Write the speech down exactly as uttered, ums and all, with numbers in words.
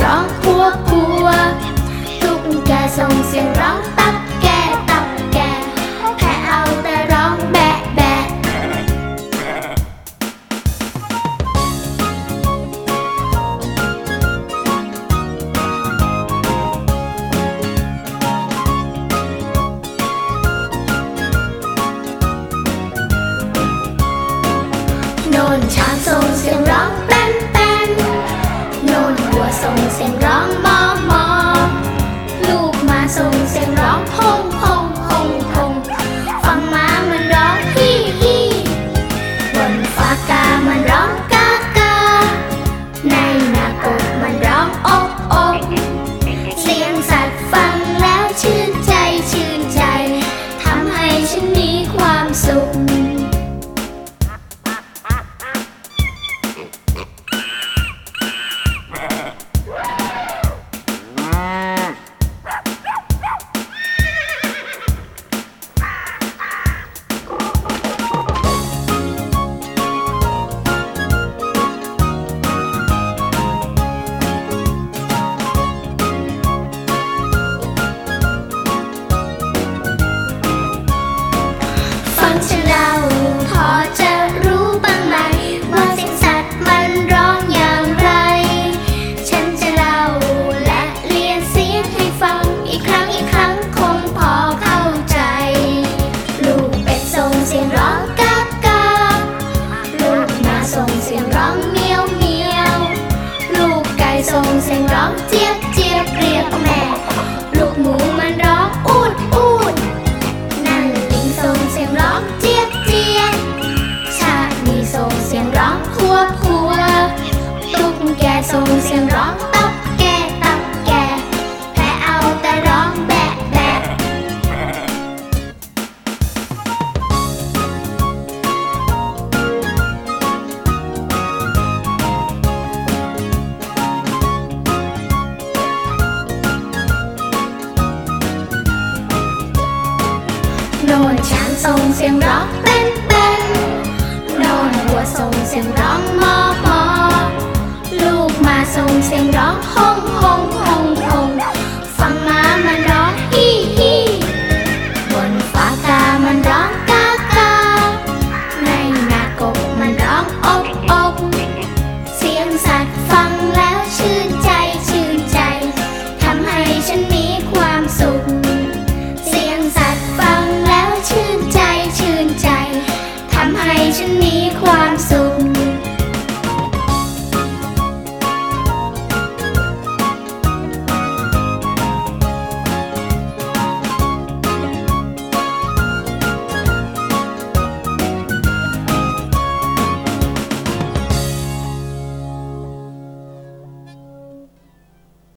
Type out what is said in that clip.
ร้องพัวพัวตุ๊กแกส่งเสียงร้องตับแกตับแกแพะเอาแต่ร้องแบะแบะโน่นช้างส่งเสียงร้องแป้นแป้นโน่นวัวส่งเสียงร้องมอมอลูกหมาส่งเสียงร้องฮงฮงฮงฮงฟังม้ามันร้องฮี่ฮี่บนฟ้ากามันร้องกากาในนากบมันร้องอกอกเสียงสัตว์ฟังแล้วชื่นใจชื่นใจทำให้ฉันมีความสุขฉันเล่าพอจะรู้บ้างไหมว่าเสียงสัตว์มันร้องอย่างไรฉันจะเล่าและเรียนเสียงให้ฟังอีกครั้งอีกครั้งคงพอเข้าใจลูกเป็ดส่งเสียงร้องกากกาลูกหมาส่งเสียงร้องเมียวเมียวลูกไก่ส่งเสียงร้องเจี๊ยบเจี๊ยบเรียกแม่ลูกหมูมันร้องอูดอูดนั่นลิงส่งเสียงร้องเจี๊ยบเจี๊ยบชานีส่งเสียงร้องพัวพัวตุ๊กแกส่งเสียงร้องตับแกตับแกแพะเอาแต่ร้องแบะแบะโน่นช้างส่งเสียงร้องเต้นเต้นโน่นวัวส่งเสียงร้องมอมอลูกหมาส่งเสียงร้องฮงฮง